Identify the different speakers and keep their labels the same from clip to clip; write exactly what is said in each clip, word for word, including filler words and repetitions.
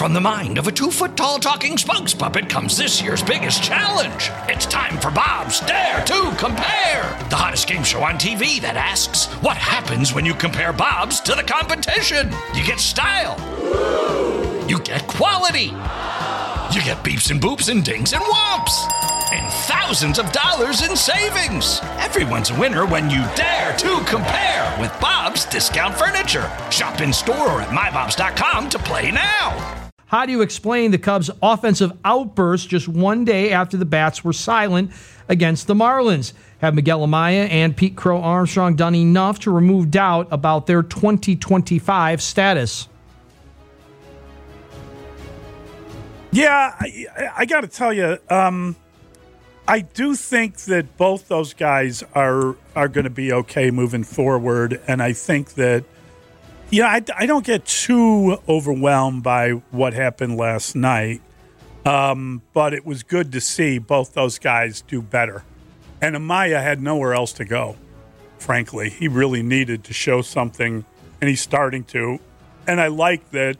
Speaker 1: from the mind of a two-foot-tall talking spokes puppet comes this year's biggest challenge. It's time for Bob's Dare to Compare, the hottest game show on T V that asks, what happens when you compare Bobs to the competition? You get style. You get quality. You get beeps and boops and dings and whomps. And thousands of dollars in savings. Everyone's a winner when you dare to compare with Bob's Discount Furniture. Shop in store or at my bobs dot com to play now.
Speaker 2: How do you explain the Cubs' offensive outburst just one day after the bats were silent against the Marlins? Have Miguel Amaya and Pete Crow Armstrong done enough to remove doubt about their twenty twenty-five status?
Speaker 3: Yeah, I, I got to tell you, um, I do think that both those guys are are going to be okay moving forward, and I think that, you know, I, I don't get too overwhelmed by what happened last night, um, but it was good to see both those guys do better. And Amaya had nowhere else to go, frankly. He really needed to show something, and he's starting to. And I like that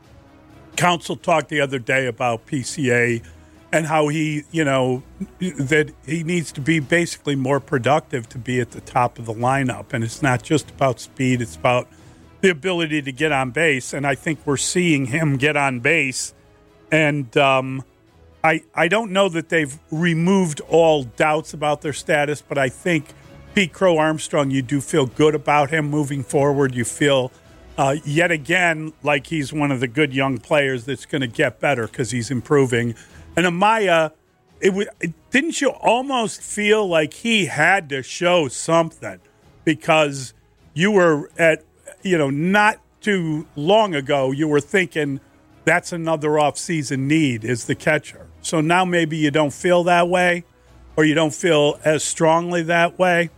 Speaker 3: Counsell talked the other day about P C A and how he, you know, that he needs to be basically more productive to be at the top of the lineup. And it's not just about speed, it's about the ability to get on base. And I think we're seeing him get on base. And um, I, I don't know that they've removed all doubts about their status, but I think Pete Crow Armstrong, you do feel good about him moving forward. You feel Uh, yet again, like he's one of the good young players that's going to get better because he's improving. And Amaya, it, w- it didn't you almost feel like he had to show something because you were at, you know, not too long ago, you were thinking that's another offseason need is the catcher. So now maybe you don't feel that way or you don't feel as strongly that way.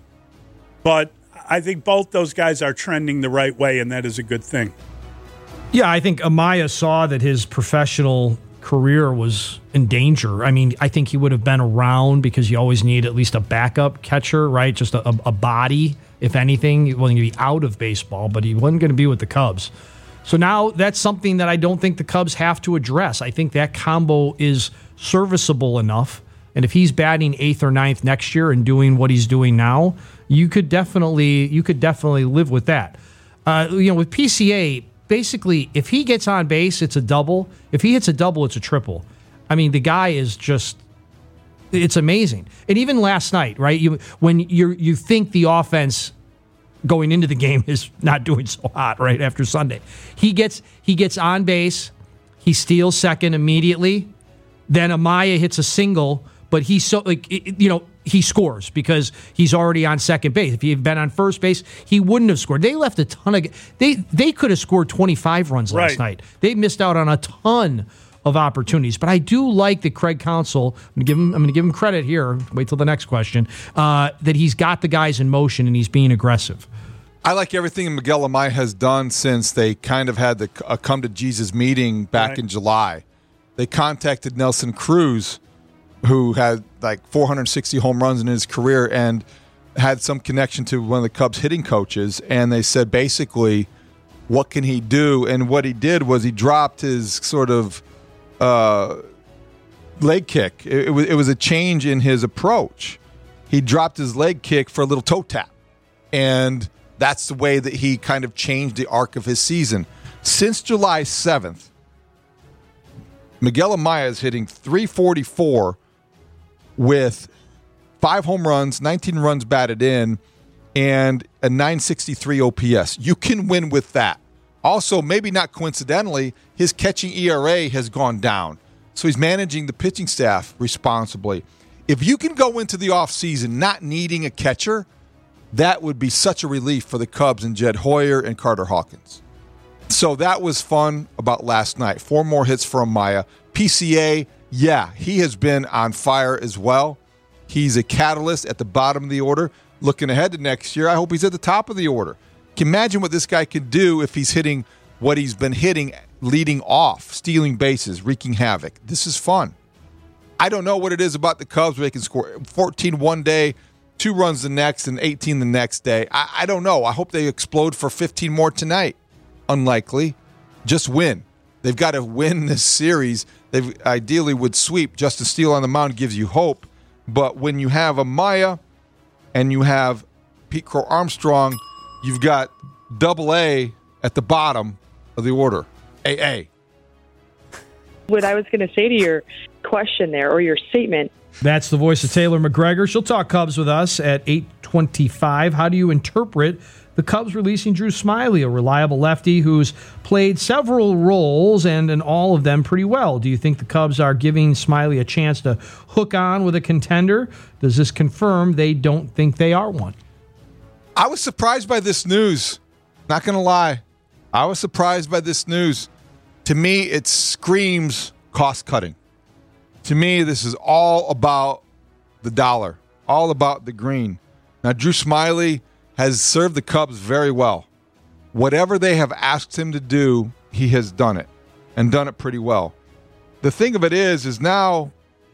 Speaker 3: But I think both those guys are trending the right way, and that is a good thing.
Speaker 2: Yeah, I think Amaya saw that his professional career was in danger. I mean, I think he would have been around because you always need at least a backup catcher, right? Just a, a body, if anything. He wasn't going to be out of baseball, but he wasn't going to be with the Cubs. So now that's something that I don't think the Cubs have to address. I think that combo is serviceable enough. And if he's batting eighth or ninth next year and doing what he's doing now, you could definitely you could definitely live with that. Uh, you know, with P C A, basically, if he gets on base, it's a double. If he hits a double, it's a triple. I mean, the guy is just, it's amazing. And even last night, right? You when you you think the offense going into the game is not doing so hot, right? After Sunday, he gets he gets on base, he steals second immediately. Then Amaya hits a single. But he's so, like, you know, he scores because he's already on second base. If he had been on first base, he wouldn't have scored. They left a ton of, they they could have scored twenty-five runs last
Speaker 3: right.
Speaker 2: night. They missed out on a ton of opportunities. But I do like that Craig Counsell, I'm going to give him, I'm going to give him credit here, wait till the next question, uh, that he's got the guys in motion and he's being aggressive.
Speaker 4: I like everything Miguel Amaya has done since they kind of had the a come to Jesus meeting back right. in July. They contacted Nelson Cruz, who had like four hundred sixty home runs in his career and had some connection to one of the Cubs hitting coaches. And they said, basically, what can he do? And what he did was he dropped his sort of uh, leg kick. It, it, was, it was a change in his approach. He dropped his leg kick for a little toe tap. And that's the way that he kind of changed the arc of his season. Since July seventh, Miguel Amaya is hitting three forty-four with five home runs, nineteen runs batted in, and a nine sixty-three O P S. You can win with that. Also, maybe not coincidentally, his catching E R A has gone down. So he's managing the pitching staff responsibly. If you can go into the offseason not needing a catcher, that would be such a relief for the Cubs and Jed Hoyer and Carter Hawkins. So that was fun about last night. Four more hits for Amaya. P C A, yeah, he has been on fire as well. He's a catalyst at the bottom of the order. Looking ahead to next year, I hope he's at the top of the order. Can you imagine what this guy could do if he's hitting what he's been hitting, leading off, stealing bases, wreaking havoc. This is fun. I don't know what it is about the Cubs where they can score fourteen one day, two runs the next, and eighteen the next day. I, I don't know. I hope they explode for fifteen more tonight. Unlikely. Just win. They've got to win this series. They ideally would sweep. Justin Steele on the mound gives you hope. But when you have Amaya and you have Pete Crow Armstrong, you've got double A at the bottom of the order. A A.
Speaker 5: What I was going to say to your question there, or your statement.
Speaker 2: That's the voice of Taylor McGregor. She'll talk Cubs with us at eight twenty-five. How do you interpret the Cubs releasing Drew Smyly, a reliable lefty who's played several roles and in all of them pretty well? Do you think the Cubs are giving Smyly a chance to hook on with a contender? Does this confirm they don't think they are one?
Speaker 4: I was surprised by this news. Not going to lie. I was surprised by this news. To me, it screams cost cutting. To me, this is all about the dollar, all about the green. Now, Drew Smyly has served the Cubs very well. Whatever they have asked him to do, he has done it, and done it pretty well. The thing of it is, is now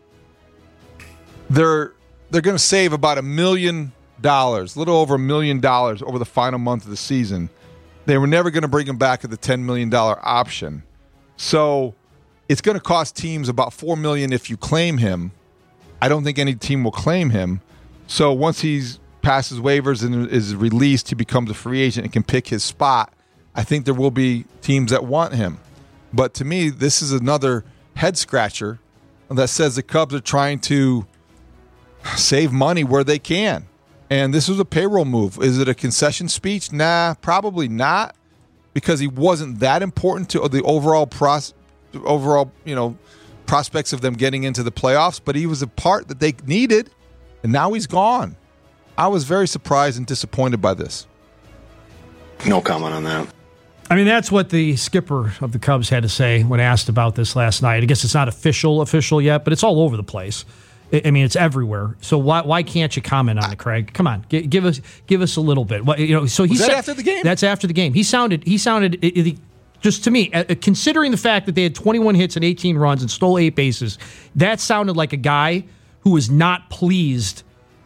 Speaker 4: they're they're going to save about a million dollars, a little over a million dollars over the final month of the season. They were never going to bring him back at the ten million dollars option. So it's going to cost teams about four million dollars if you claim him. I don't think any team will claim him. So once he's passes waivers and is released, he becomes a free agent and can pick his spot. I think there will be teams that want him. But to me, this is another head scratcher that says the Cubs are trying to save money where they can. And this was a payroll move. Is it a concession speech? Nah, probably not, because he wasn't that important to the overall pros, overall, you know, prospects of them getting into the playoffs, but he was a part that they needed, and now he's gone. I was very surprised and disappointed by this.
Speaker 6: No comment on that.
Speaker 2: I mean, that's what the skipper of the Cubs had to say when asked about this last night. I guess it's not official, official yet, but it's all over the place. I mean, it's everywhere. So why why can't you comment on it, Craig? Come on, give, give us give us a little bit. What, you know, so he
Speaker 4: Was that
Speaker 2: said,
Speaker 4: after the game?
Speaker 2: That's after the game. He sounded he sounded it, it, just to me, uh, considering the fact that they had twenty-one hits and eighteen runs and stole eight bases, that sounded like a guy who was not pleased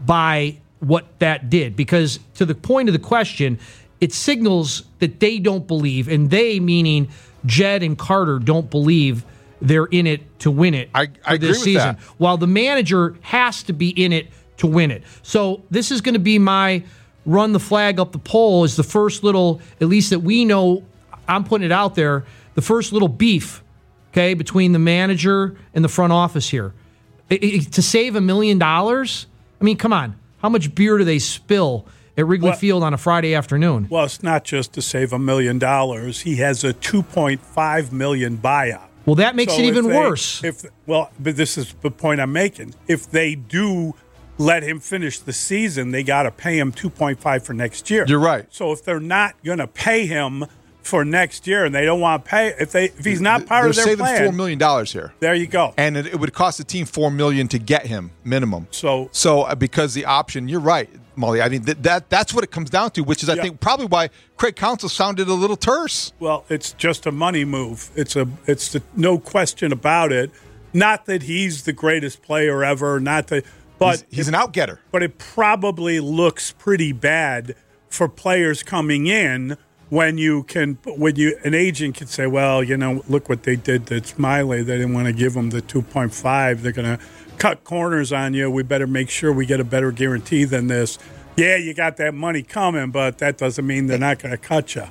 Speaker 2: by what that did. Because to the point of the question, it signals that they don't believe, and they meaning Jed and Carter don't believe they're in it to win it
Speaker 4: I,
Speaker 2: for
Speaker 4: I agree
Speaker 2: this
Speaker 4: with
Speaker 2: season.
Speaker 4: that.
Speaker 2: While the manager has to be in it to win it. So this is going to be my run the flag up the pole is the first little, at least that we know, I'm putting it out there, the first little beef, okay, between the manager and the front office here. It, it, to save a million dollars? I mean, come on. How much beer do they spill at Wrigley
Speaker 3: Well-
Speaker 2: Field on a Friday afternoon?
Speaker 3: Well, it's not just to save a million dollars. He has a two point five million buyout.
Speaker 2: Well, that makes
Speaker 3: So
Speaker 2: it
Speaker 3: if
Speaker 2: even
Speaker 3: they-
Speaker 2: worse.
Speaker 3: If well, but this is the point I'm making. If they do let him finish the season, they got to pay him two point five for next year.
Speaker 4: You're right.
Speaker 3: So if they're not going to pay him for next year, and they don't want to pay, if they if he's not part
Speaker 4: They're
Speaker 3: of their
Speaker 4: saving
Speaker 3: plan,
Speaker 4: four million dollars here.
Speaker 3: there you go.
Speaker 4: And it, it would cost the team four million dollars to get him minimum.
Speaker 3: So-
Speaker 4: so uh, because the option, you're right, Molly. I mean th- that that's what it comes down to, which is I
Speaker 3: Yeah.
Speaker 4: think probably why Craig Counsell sounded a little terse.
Speaker 3: Well, it's just a money move. It's a it's the, no question about it. Not that he's the greatest player ever. Not that, but
Speaker 4: He's, he's
Speaker 3: it,
Speaker 4: an out-getter.
Speaker 3: but it probably looks pretty bad for players coming in when you can when you an agent can say, well, you know, look what they did to Smyly. They didn't want to give him the two point five. They're going to cut corners on you. We better make sure we get a better guarantee than this. Yeah, you got that money coming, but that doesn't mean they're not going to cut you.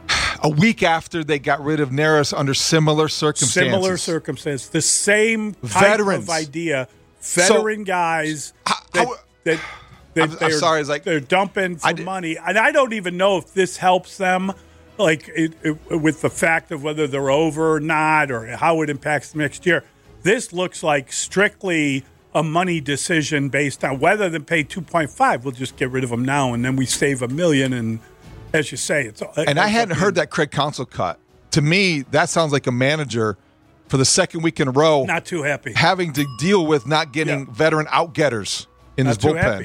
Speaker 4: A week after they got rid of Neris under similar circumstances.
Speaker 3: Similar circumstance, the same type
Speaker 4: Veterans.
Speaker 3: of idea. Veteran
Speaker 4: So,
Speaker 3: guys
Speaker 4: how-
Speaker 3: that,
Speaker 4: how-
Speaker 3: that, that
Speaker 4: I'm- I'm
Speaker 3: they're,
Speaker 4: sorry, it's like-
Speaker 3: they're dumping for
Speaker 4: I did-
Speaker 3: money, and I don't even know if this helps them, like it, it, with the fact of whether they're over or not, or how it impacts them next year. This looks like strictly a money decision based on whether they pay two point five. We'll just get rid of them now, and then we save a million. And as you say, it's
Speaker 4: And I hadn't heard that Craig Counsell cut. To me, that sounds like a manager for the second week in a row
Speaker 3: Not too happy.
Speaker 4: having to deal with not getting
Speaker 3: Yeah.
Speaker 4: veteran out-getters in
Speaker 3: Not
Speaker 4: his
Speaker 3: too
Speaker 4: bullpen.
Speaker 3: happy.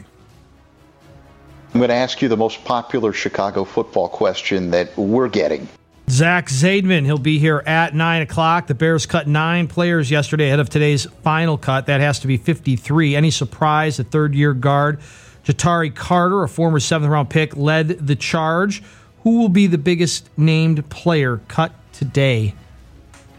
Speaker 6: I'm going to ask you the most popular Chicago football question that we're getting.
Speaker 2: Zach Zaidman, he'll be here at nine o'clock. The Bears cut nine players yesterday ahead of today's final cut. That has to be fifty-three. Any surprise, the third-year guard, Jatari Carter, a former seventh-round pick, led the charge. Who will be the biggest named player cut today?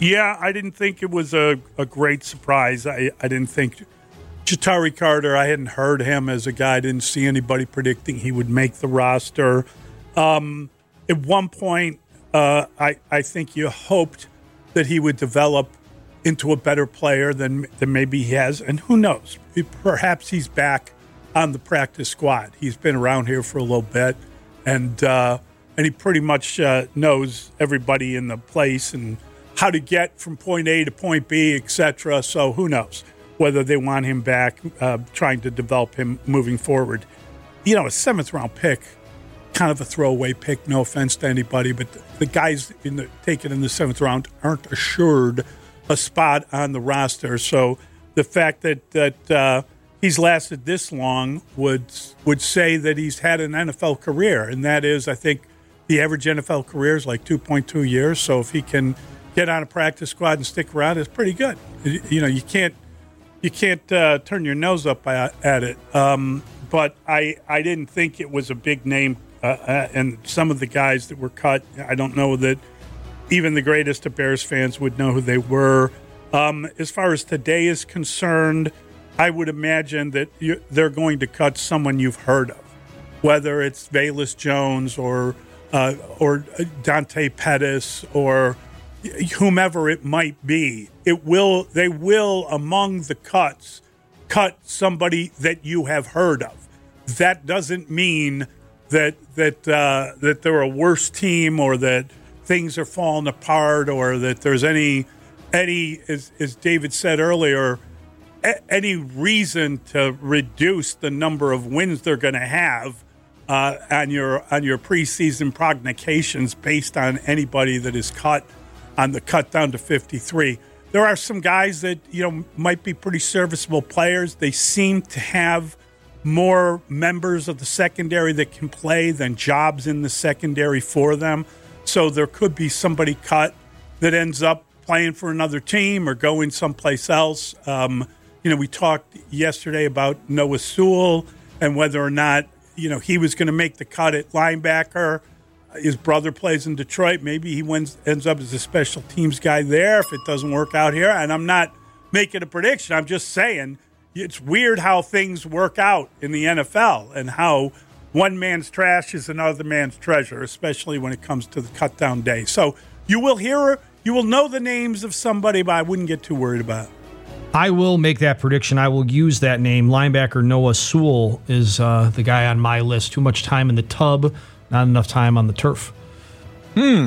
Speaker 3: Yeah, I didn't think it was a, a great surprise. I, I didn't think Ja'Tyre Carter, I hadn't heard him as a guy. I didn't see anybody predicting he would make the roster. Um, at one point, uh, I, I think you hoped that he would develop into a better player than, than maybe he has. And who knows? Perhaps he's back on the practice squad. He's been around here for a little bit, and uh, and he pretty much uh, knows everybody in the place and how to get from point A to point B, et cetera. So who knows whether they want him back, uh, trying to develop him moving forward. You know, a seventh round pick, kind of a throwaway pick, no offense to anybody, but the, the guys in the, taken in the seventh round aren't assured a spot on the roster. So the fact that, that uh, he's lasted this long would would say that he's had an N F L career, and that is, I think, the average N F L career is like two point two years. So if he can get on a practice squad and stick around, it's pretty good. You know, you can't you can't uh, turn your nose up at it. Um, but I I didn't think it was a big name, uh, uh, and some of the guys that were cut, I don't know that even the greatest of Bears fans would know who they were. Um, as far as today is concerned, I would imagine that you, they're going to cut someone you've heard of, whether it's Velus Jones or uh, or Dante Pettis or whomever it might be. It will they will among the cuts cut somebody that you have heard of. That doesn't mean that that uh, that they're a worse team or that things are falling apart or that there's any any as, as David said earlier, a, any reason to reduce the number of wins they're going to have uh, on your on your preseason prognostications based on anybody that is cut on the cut down to fifty-three. There are some guys that, you know, might be pretty serviceable players. They seem to have more members of the secondary that can play than jobs in the secondary for them. So there could be somebody cut that ends up playing for another team or going someplace else. Um, you know, we talked yesterday about Noah Sewell and whether or not, you know, he was going to make the cut at linebacker. His brother plays in Detroit. Maybe he wins, ends up as a special teams guy there if it doesn't work out here. And I'm not making a prediction. I'm just saying it's weird how things work out in the N F L and how one man's trash is another man's treasure, especially when it comes to the cut down day. So you will hear, you will know the names of somebody, but I wouldn't get too worried about it.
Speaker 2: I will make that prediction. I will use that name. Linebacker Noah Sewell is uh, the guy on my list. Too much time in the tub, not enough time on the turf.
Speaker 4: Hmm.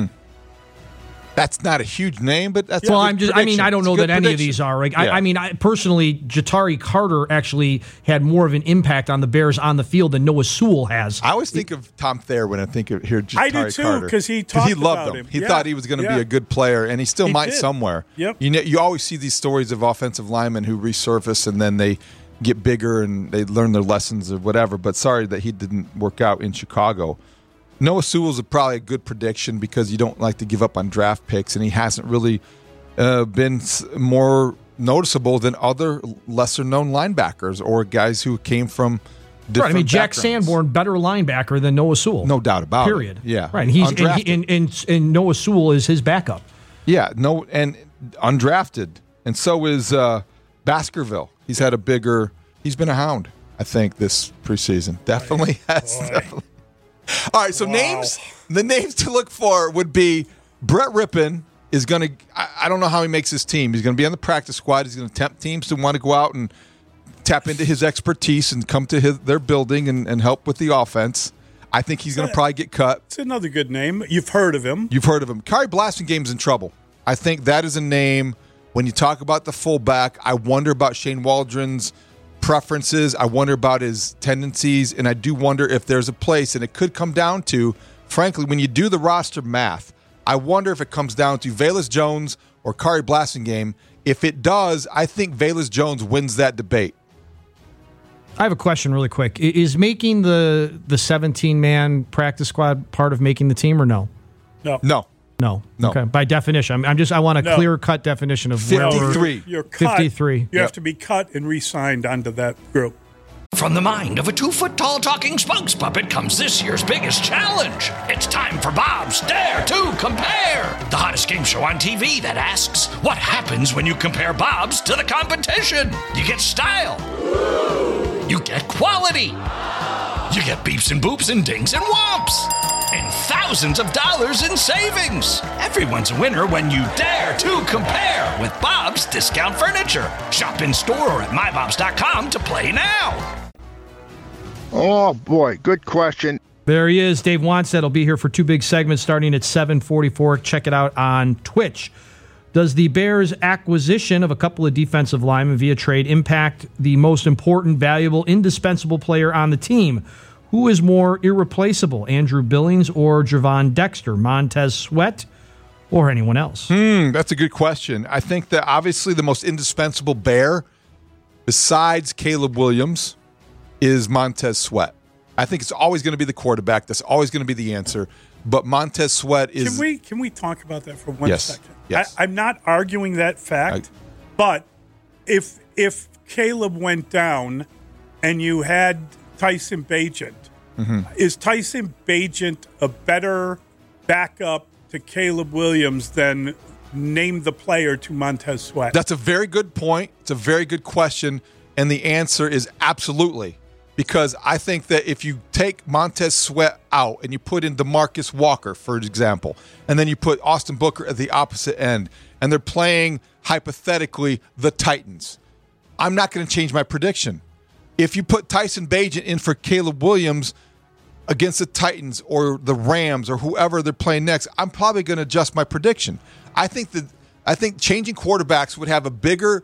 Speaker 4: That's not a huge name, but that's
Speaker 2: well.
Speaker 4: a
Speaker 2: I'm just. I mean, I don't know that any of these are. Right?
Speaker 4: Yeah.
Speaker 2: I, I mean, I, personally, Ja'Tyre Carter actually had more of an impact on the Bears on the field than Noah Sewell has.
Speaker 4: I always think of Tom Thayer when I think of here. Ja'Tyre
Speaker 3: I do too, because he talked
Speaker 4: he loved
Speaker 3: about
Speaker 4: him.
Speaker 3: him.
Speaker 4: He
Speaker 3: yeah.
Speaker 4: thought he was going to
Speaker 3: yeah.
Speaker 4: be a good player, and he still
Speaker 3: he
Speaker 4: might
Speaker 3: did.
Speaker 4: somewhere.
Speaker 3: Yep.
Speaker 4: You know, you always see these stories of offensive linemen who resurface and then they get bigger and they learn their lessons or whatever. But sorry that he didn't work out in Chicago. Noah Sewell's probably a good prediction because you don't like to give up on draft picks, and he hasn't really uh, been more noticeable than other lesser-known linebackers or guys who came from different
Speaker 2: Right, I mean, Jack
Speaker 4: backgrounds.
Speaker 2: Sanborn, better linebacker than Noah Sewell.
Speaker 4: No doubt about
Speaker 2: Period.
Speaker 4: it. Yeah.
Speaker 2: Right, and, he's, and,
Speaker 4: Undrafted.
Speaker 2: he, and, and, and Noah Sewell is his backup.
Speaker 4: Yeah, no, and undrafted. And so is uh, Baskerville. He's had a bigger, he's been a hound, I think, this preseason. Definitely has. Definitely. All right, so
Speaker 3: Wow.
Speaker 4: names, the names to look for would be Brett Rippon is going to, I, I don't know how he makes his team. He's going to be on the practice squad. He's going to tempt teams to want to go out and tap into his expertise and come to his, their building and, and help with the offense. I think he's going to probably get cut.
Speaker 3: It's another good name. You've heard of him.
Speaker 4: You've heard of him. Kari Blasinghame's in trouble. I think that is a name. When you talk about the fullback, I wonder about Shane Waldron's preferences. I wonder about his tendencies, and I do wonder if there's a place, and it could come down to, frankly, when you do the roster math, I wonder if it comes down to Velus Jones or Kari Blasingame. If it does, I think Velus Jones wins that debate.
Speaker 2: I have a question really quick. I- Is making the the seventeen-man practice squad part of making the team or no?
Speaker 3: No.
Speaker 4: No.
Speaker 2: No.
Speaker 4: No.
Speaker 2: Okay. By definition, I'm, I'm just. I want a
Speaker 3: No.
Speaker 2: clear-cut definition of where we're-
Speaker 4: fifty-three.
Speaker 3: You're cut.
Speaker 2: fifty-three.
Speaker 3: You have
Speaker 4: Yep.
Speaker 3: to be cut and re-signed onto that group.
Speaker 1: From the mind of a two-foot-tall talking spokes puppet comes this year's biggest challenge. It's time for Bob's Dare to Compare, the hottest game show on T V that asks, what happens when you compare Bobs to the competition? You get style. You get quality. You get beeps and boops and dings and whomps. And thousands of dollars in savings. Everyone's a winner when you dare to compare with Bob's Discount Furniture. Shop in store or at my bobs dot com to play now.
Speaker 7: Oh, boy. Good question.
Speaker 2: There he is. Dave Wannstedt will be here for two big segments starting at seven forty-four. Check it out on Twitch. Does the Bears' acquisition of a couple of defensive linemen via trade impact the most important, valuable, indispensable player on the team? Who is more irreplaceable, Andrew Billings or Gervon Dexter, Montez Sweat, or anyone else?
Speaker 4: Hmm, that's a good question. I think that obviously the most indispensable Bear, besides Caleb Williams, is Montez Sweat. I think it's always going to be the quarterback. That's always going to be the answer. But Montez Sweat is...
Speaker 3: Can we can we talk about that for one
Speaker 4: yes.
Speaker 3: second?
Speaker 4: Yes.
Speaker 3: I, I'm not arguing that fact,
Speaker 4: I,
Speaker 3: but if if Caleb went down and you had Tyson Bagent, mm-hmm. is Tyson Bagent a better backup to Caleb Williams than name the player to Montez Sweat?
Speaker 4: That's a very good point. It's a very good question. And the answer is absolutely. Because I think that if you take Montez Sweat out and you put in DeMarcus Walker, for example, and then you put Austin Booker at the opposite end, and they're playing, hypothetically, the Titans, I'm not going to change my prediction. If you put Tyson Bagent in for Caleb Williams against the Titans or the Rams or whoever they're playing next, I'm probably going to adjust my prediction. I think that I think changing quarterbacks would have a bigger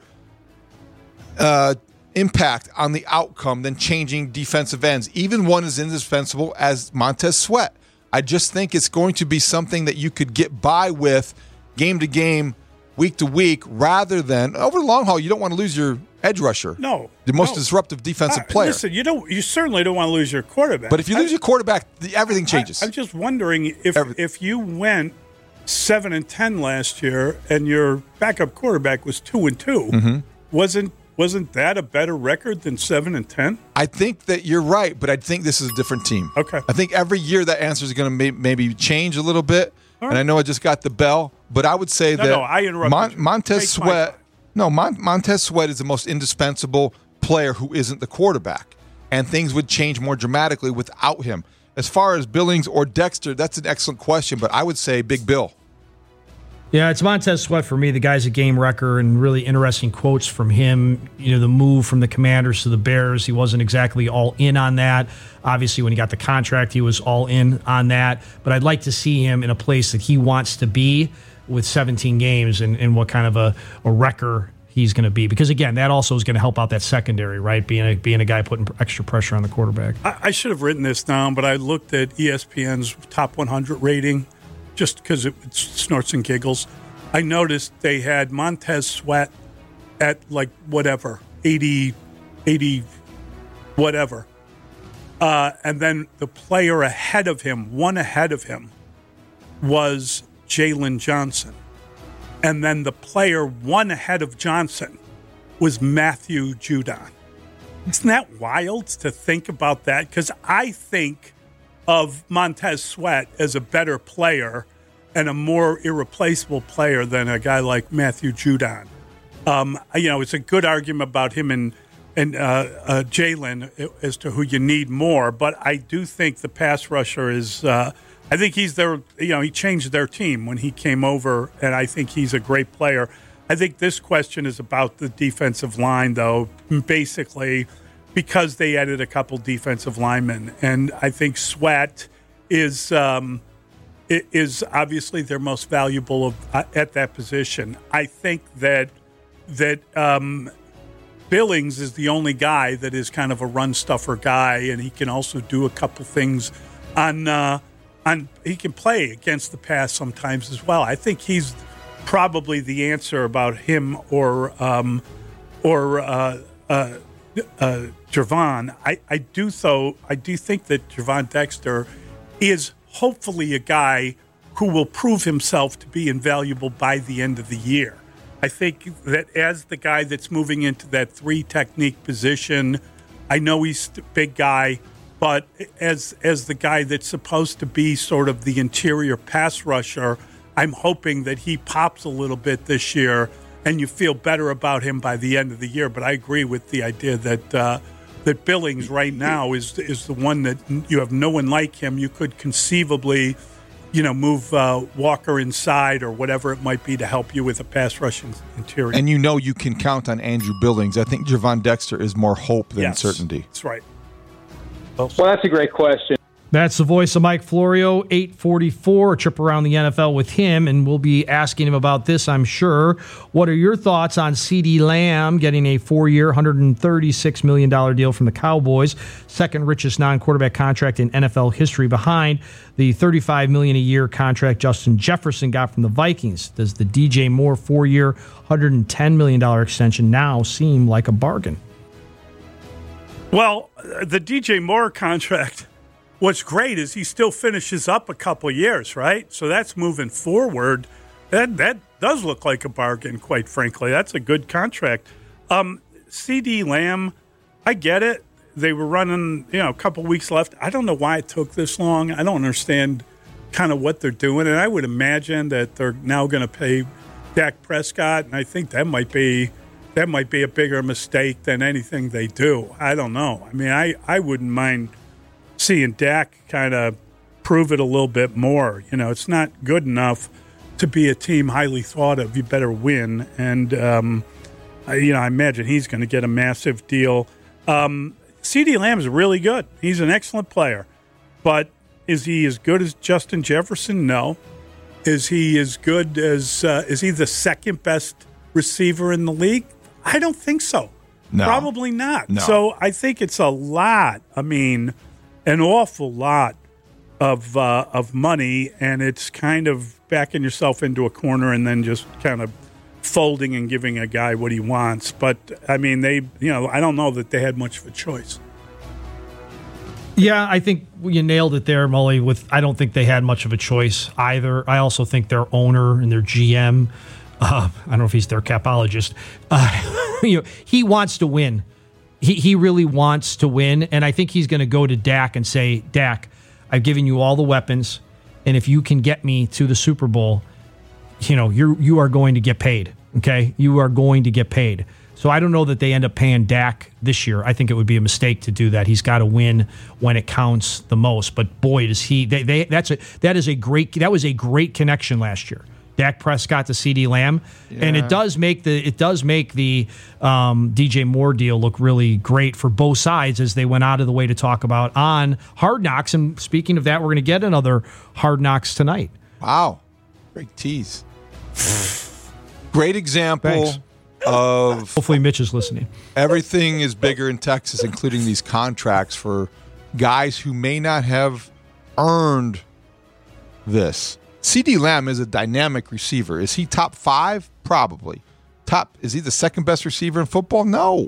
Speaker 4: uh, impact on the outcome than changing defensive ends, even one as indispensable as Montez Sweat. I just think it's going to be something that you could get by with game to game, week to week, rather than over the long haul. You don't want to lose your edge rusher.
Speaker 3: No,
Speaker 4: the most
Speaker 3: no.
Speaker 4: disruptive defensive
Speaker 3: uh,
Speaker 4: player.
Speaker 3: Listen, you don't. You certainly don't want to lose your quarterback.
Speaker 4: But if you lose
Speaker 3: I,
Speaker 4: your quarterback, the, everything changes.
Speaker 3: I, I'm just wondering if
Speaker 4: Every,
Speaker 3: if you went seven and ten last year and your backup quarterback was two and two, mm-hmm. wasn't wasn't that a better record than seven and ten?
Speaker 4: I think that you're right, but I think this is a different team.
Speaker 3: Okay.
Speaker 4: I think every year that answer is going to may, maybe change a little bit. Right. And I know I just got the bell, but I would say
Speaker 3: no,
Speaker 4: that
Speaker 3: no, I interrupted
Speaker 4: Mon-
Speaker 3: you.
Speaker 4: Montez
Speaker 3: Take
Speaker 4: Sweat. No, Mon- Montez Sweat is the most indispensable player who isn't the quarterback, and things would change more dramatically without him. As far as Billings or Dexter, that's an excellent question, but I would say Big Bill.
Speaker 2: Yeah, it's Montez Sweat for me. The guy's a game wrecker, and really interesting quotes from him. You know, the move from the Commanders to the Bears, he wasn't exactly all in on that. Obviously, when he got the contract, he was all in on that. But I'd like to see him in a place that he wants to be with seventeen games and, and what kind of a, a wrecker he's going to be. Because, again, that also is going to help out that secondary, right, being a, being a guy putting extra pressure on the quarterback.
Speaker 3: I, I should have written this down, but I looked at E S P N's top one hundred rating just because it snorts and giggles. I noticed they had Montez Sweat at like whatever, eighty, eighty, whatever. Uh, and then the player ahead of him, one ahead of him, was Jalen Johnson. And then the player one ahead of Johnson was Matthew Judon. Isn't that wild to think about that? Because I think of Montez Sweat as a better player and a more irreplaceable player than a guy like Matthew Judon. Um, you know, it's a good argument about him and and uh, uh, Jalen as to who you need more, but I do think the pass rusher is. Uh, I think he's their. You know, he changed their team when he came over, and I think he's a great player. I think this question is about the defensive line, though, basically because they added a couple defensive linemen, and I think Sweat is. Um, is obviously their most valuable of, uh, at that position. I think that that um, Billings is the only guy that is kind of a run stuffer guy, and he can also do a couple things on uh, on. He can play against the pass sometimes as well. I think he's probably the answer about him or um, or uh, uh, uh, Gervon. I, I do though. I do think that Gervon Dexter is hopefully a guy who will prove himself to be invaluable by the end of the year. I think that as the guy that's moving into that three technique position, I know he's a big guy, but as as the guy that's supposed to be sort of the interior pass rusher, I'm hoping that he pops a little bit this year, and you feel better about him by the end of the year. But I agree with the idea that uh, that Billings right now is is the one that you have no one like him. You could conceivably, you know, move uh, Walker inside or whatever it might be to help you with a pass rushing interior.
Speaker 4: And you know you can count on Andrew Billings. I think Javon Dexter is more hope than
Speaker 3: yes,
Speaker 4: certainty.
Speaker 3: That's right.
Speaker 8: Well, that's a great question.
Speaker 2: That's the voice of Mike Florio, eight forty-four, a trip around the N F L with him, and we'll be asking him about this, I'm sure. What are your thoughts on CeeDee Lamb getting a four-year, one hundred thirty-six million dollars deal from the Cowboys, second richest non-quarterback contract in N F L history behind the thirty-five million dollars a year contract Justin Jefferson got from the Vikings? Does the D J Moore four-year, one hundred ten million dollars extension now seem like a bargain?
Speaker 3: Well, the D J Moore contract, what's great is he still finishes up a couple years, right? So that's moving forward. That that does look like a bargain, quite frankly. That's a good contract. Um, CeeDee Lamb, I get it. They were running, you know, a couple weeks left. I don't know why it took this long. I don't understand kind of what they're doing. And I would imagine that they're now going to pay Dak Prescott, and I think that might be that might be a bigger mistake than anything they do. I don't know. I mean, I, I wouldn't mind seeing Dak kind of prove it a little bit more. You know, it's not good enough to be a team highly thought of. You better win. And, um, I, you know, I imagine he's going to get a massive deal. Um, CeeDee Lamb is really good. He's an excellent player. But is he as good as Justin Jefferson? No. Is he as good as uh, – is he the second best receiver in the league? I don't think so.
Speaker 4: No.
Speaker 3: Probably not.
Speaker 4: No.
Speaker 3: So I think it's a lot. I mean, an awful lot of uh, of money, and it's kind of backing yourself into a corner and then just kind of folding and giving a guy what he wants. But, I mean, they – you know, I don't know that they had much of a choice.
Speaker 2: Yeah, I think you nailed it there, Mully. With I don't think they had much of a choice either. I also think their owner and their G M, uh, I don't know if he's their capologist, uh, you know, he wants to win. He he really wants to win, and I think he's going to go to Dak and say, Dak, I've given you all the weapons, and if you can get me to the Super Bowl, you know, you you are going to get paid. Okay, you are going to get paid. So I don't know that they end up paying Dak this year. I think it would be a mistake to do that. He's got to win when it counts the most. But boy, does he! They, they, that's a that is a great that was a great connection last year. Dak Prescott to CeeDee Lamb, yeah. And it does make the it does make the um, D J Moore deal look really great for both sides as they went out of the way to talk about on Hard Knocks. And speaking of that, we're going to get another Hard Knocks tonight.
Speaker 4: Wow, great tease! Great example.
Speaker 2: Thanks.
Speaker 4: Of
Speaker 2: hopefully Mitch is listening.
Speaker 4: Everything is bigger in Texas, including these contracts for guys who may not have earned this. CeeDee Lamb is a dynamic receiver. Is he top five? Probably. Top? Is he the second best receiver in football? No.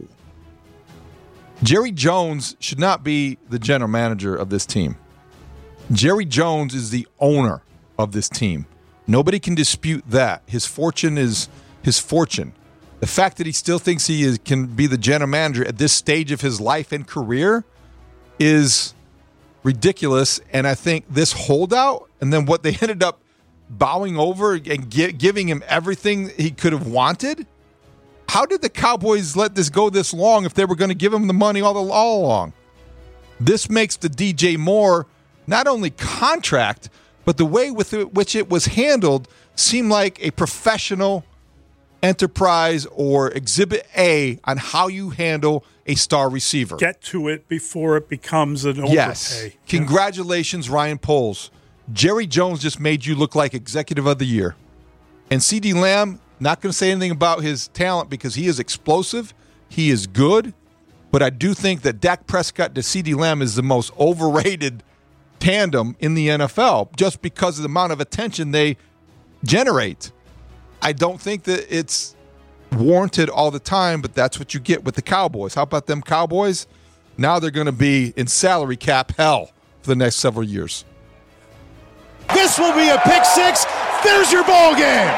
Speaker 4: Jerry Jones should not be the general manager of this team. Jerry Jones is the owner of this team. Nobody can dispute that. His fortune is his fortune. The fact that he still thinks he is, can be the general manager at this stage of his life and career is ridiculous. And I think this holdout and then what they ended up bowing over and gi- giving him everything he could have wanted. How did the Cowboys let this go this long if they were going to give him the money all, the, all along? This makes the D J Moore not only contract, but the way with which it was handled seem like a professional enterprise or exhibit A on how you handle a star receiver.
Speaker 3: Get to it before it becomes an overpay.
Speaker 4: Yes. Congratulations, Ryan Poles. Jerry Jones just made you look like executive of the year. And CeeDee Lamb, not going to say anything about his talent because he is explosive. He is good. But I do think that Dak Prescott to CeeDee Lamb is the most overrated tandem in the N F L just because of the amount of attention they generate. I don't think that it's warranted all the time, but that's what you get with the Cowboys. How about them Cowboys? Now they're going to be in salary cap hell for the next several years.
Speaker 9: This will be a pick six. There's your ball game.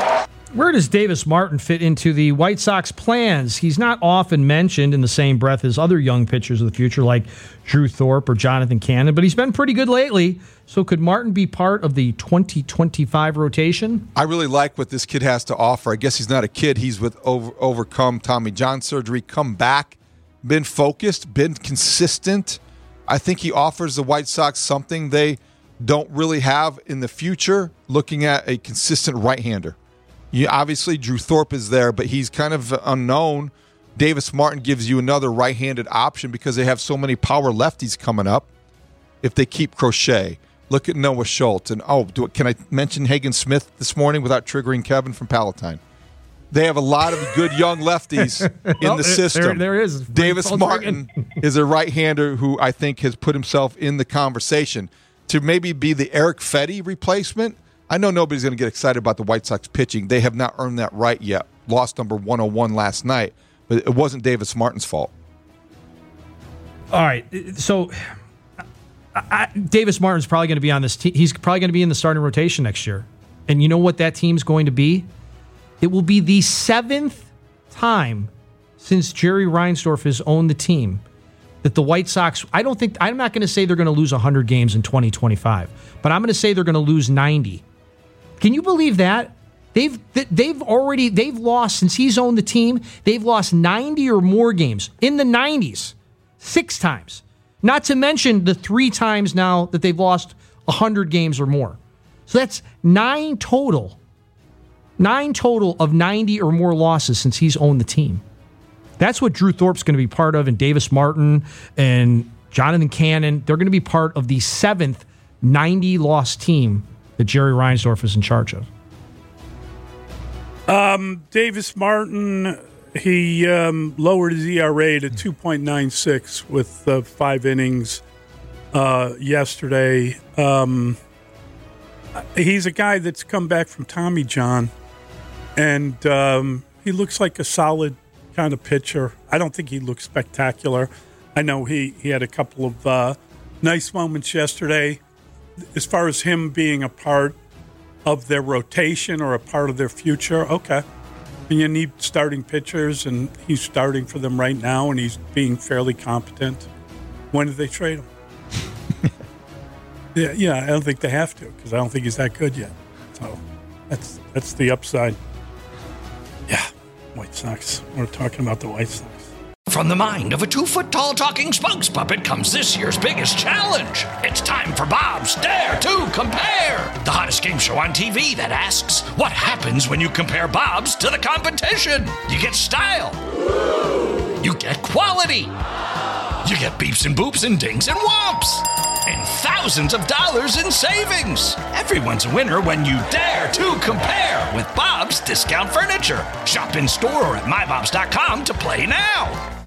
Speaker 2: Where does Davis Martin fit into the White Sox plans? He's not often mentioned in the same breath as other young pitchers of the future like Drew Thorpe or Jonathan Cannon, but he's been pretty good lately. So could Martin be part of the twenty twenty-five rotation?
Speaker 4: I really like what this kid has to offer. I guess he's not a kid. He's with over, overcome Tommy John surgery, come back, been focused, been consistent. I think he offers the White Sox something they don't really have in the future, looking at a consistent right-hander. You, obviously, Drew Thorpe is there, but he's kind of unknown. Davis Martin gives you another right-handed option because they have so many power lefties coming up. If they keep Crochet, look at Noah Schultz. And, oh, do, can I mention Hagen Smith this morning without triggering Kevin from Palatine? They have a lot of good young lefties in
Speaker 2: well,
Speaker 4: the system.
Speaker 2: There, there is.
Speaker 4: Davis Martin is a right-hander who I think has put himself in the conversation to maybe be the Eric Fetty replacement. I know nobody's going to get excited about the White Sox pitching. They have not earned that right yet. Lost number one oh one last night, but it wasn't Davis Martin's fault.
Speaker 2: All right, so I, I, Davis Martin's probably going to be on this team. He's probably going to be in the starting rotation next year. And you know what that team's going to be? It will be the seventh time since Jerry Reinsdorf has owned the team that the White Sox, I don't think, I'm not going to say they're going to lose one hundred games in twenty twenty-five, but I'm going to say they're going to lose ninety. Can you believe that? They've they've already, they've lost, since he's owned the team, they've lost ninety or more games in the nineties, six times. Not to mention the three times now that they've lost one hundred games or more. So that's nine total. Nine total of ninety or more losses since he's owned the team. That's what Drew Thorpe's going to be part of, and Davis Martin and Jonathan Cannon. They're going to be part of the seventh ninety-loss team that Jerry Reinsdorf is in charge of.
Speaker 3: Um, Davis Martin, he um, lowered his E R A to two point nine six with uh, five innings uh, yesterday. Um, he's a guy that's come back from Tommy John, and um, he looks like a solid kind of pitcher. I don't think he looks spectacular. I know he, he had a couple of uh, nice moments yesterday. As far as him being a part of their rotation or a part of their future, okay. And you need starting pitchers, and he's starting for them right now, and he's being fairly competent. When did they trade him? yeah, yeah, I don't think they have to, because I don't think he's that good yet. So that's that's the upside. Yeah, White Sox. We're talking about the White Sox.
Speaker 1: From the mind of a two-foot-tall talking spokes puppet comes this year's biggest challenge. It's time for Bob's Dare to Compare, the hottest game show on T V that asks, what happens when you compare Bob's to the competition? You get style. You get quality. You get beeps and boops and dings and whomps. And thousands of dollars in savings. Everyone's a winner when you dare to compare with Bob's Discount Furniture. Shop in store or at my bobs dot com to play now.